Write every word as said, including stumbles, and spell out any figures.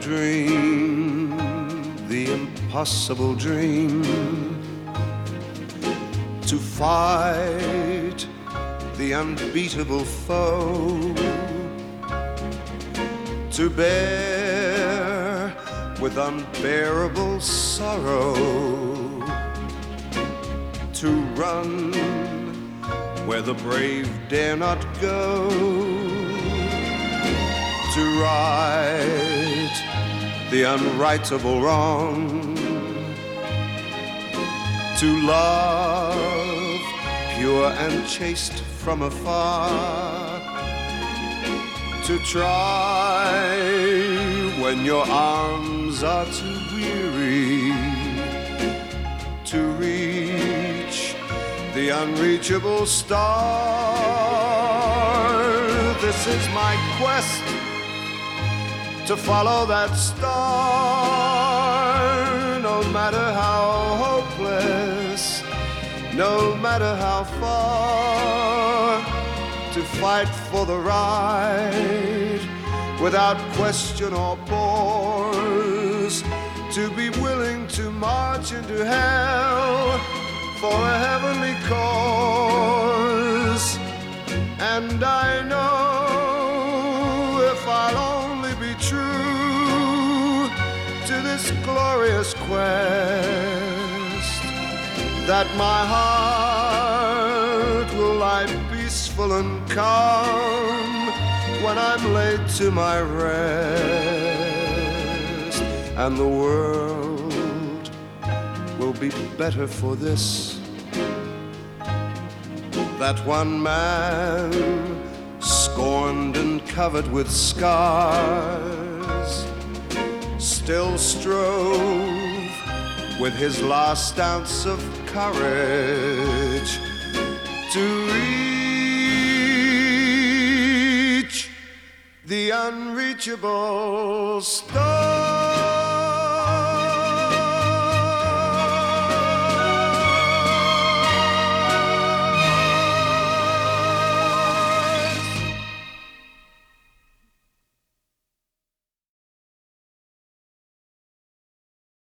dream the impossible dream, to fight the unbeatable foe, to bear with unbearable sorrow, to run where the brave dare not go, to right the unrightable wrong, to love pure and chaste from afar, to try when your arms are too weary, to reach the unreachable star. This is my quest, to follow that star, no matter how hopeless, no matter how far, to fight for the right without question or pause, to be willing to march into hell for a heavenly cause. And I know if I'll only be true to this glorious quest, that my heart will lie peaceful and calm when I'm laid to my rest, and the world will be better for this, that one man, scorned and covered with scars, still strove with his last ounce of courage to reach the unreachable star.